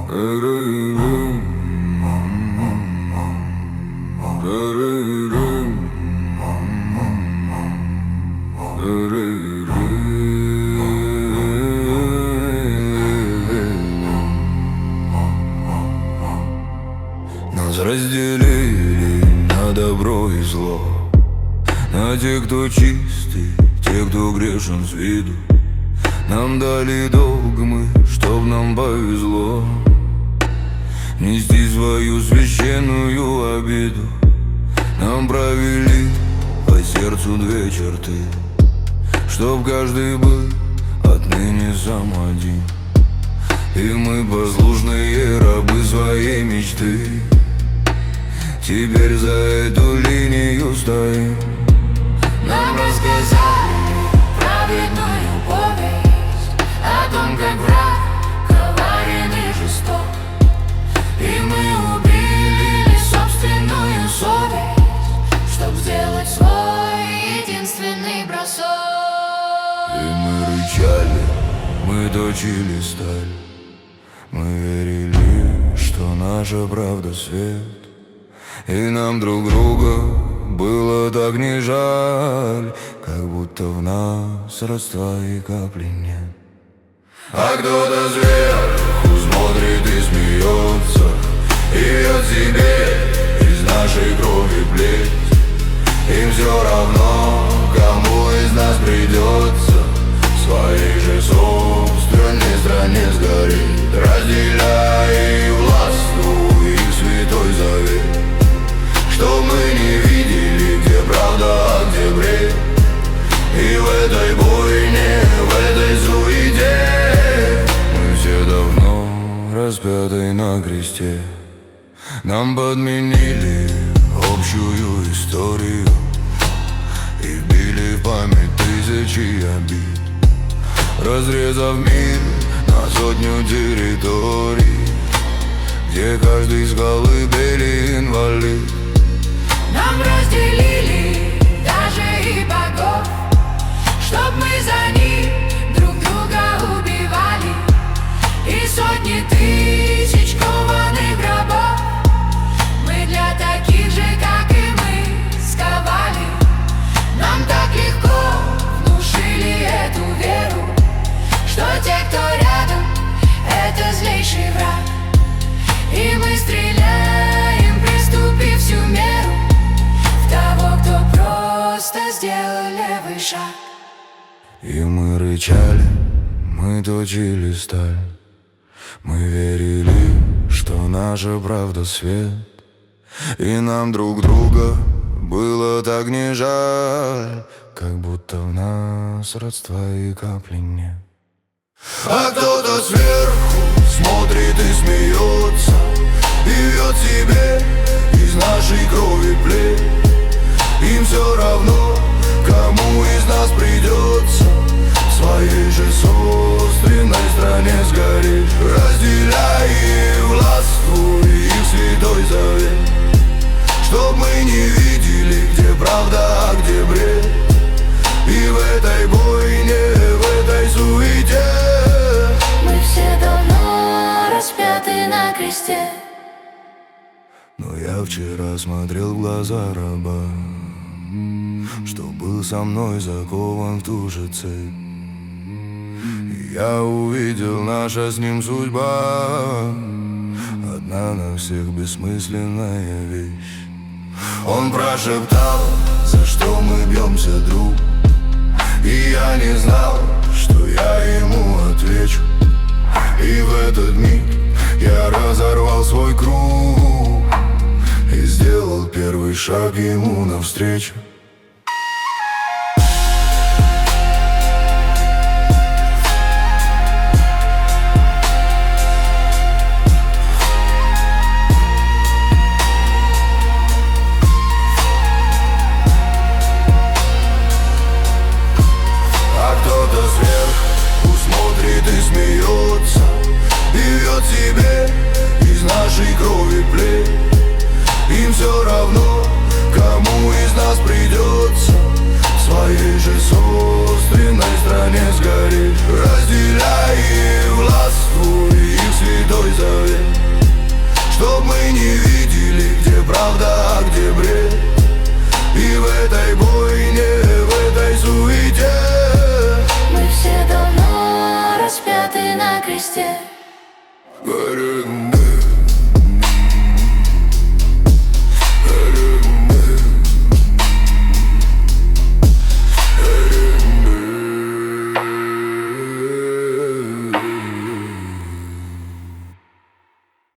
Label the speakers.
Speaker 1: Нас разделили на добро и зло, на тех, кто чистый, те, кто грешен с виду. Нам дали догмы, чтоб нам повезло нести свою священную обиду. Нам провели по сердцу две черты, чтоб каждый был отныне сам один. И мы послушные рабы своей мечты, теперь за эту линию стоим.
Speaker 2: Нам рассказали праведную повесть о том, как враг коварен и жесток, и мы убили собственную совесть, чтоб сделать свой единственный бросок.
Speaker 1: И мы рычали, мы точили сталь, мы верили, что наша правда свет. И нам друг друга было так не жаль, как будто в нас родства и капли нет. А кто-то сверху смотрит и смеется, и вьет себе из нашей крови плеть. Им все равно, кому из нас придется в своей же собственной стране сгореть, разделяя и властвуя их святой завет. Что мы не видели, где правда, а где бред. И в этой бойне, в этой суете мы все давно распяты на кресте. Нам подменили общую историю и вбили в память тысячи обид, разрезав мир на сотню территорий, где каждый с колыбели инвалид.
Speaker 2: Нам разделили даже и богов, чтоб мы за них друг друга убивали, и сотни тысяч кованых гробов мы для таких же, как и мы, сковали. Нам так легко внушили эту веру, что те, кто рядом, это злейший враг, и мы стреляем, приступив всю меру того, кто просто сделал левый шаг.
Speaker 1: И мы рычали, мы точили сталь, мы верили, что наша правда свет. И нам друг друга было так не жаль, как будто в нас родства и капли нет. А кто-то сверху смотрит и смеется, и вьет себе из нашей крови плеть. Им все равно, кому из нас придется в своей же собственной стране сгореть, разделяя и властвуя их святой завет. Чтоб мы не видели, где правда, а где бред. И в этой бойне, в этой суете
Speaker 2: мы все давно распяты на кресте.
Speaker 1: Но я вчера смотрел в глаза раба, что был со мной закован в ту же цепь. И я увидел, наша с ним судьба одна на всех бессмысленная вещь. Он прошептал, за что мы бьемся, друг, и я не знал, что я ему отвечу. И в этот миг я разорвал свой круг и сделал первый шаг ему навстречу. А кто-то сверху смотрит и смеется, и вьет себе из нашей крови плеть. Им все равно, кому из нас придет этой бойне, в этой суете.
Speaker 2: Мы все давно распяты на кресте.
Speaker 1: Горю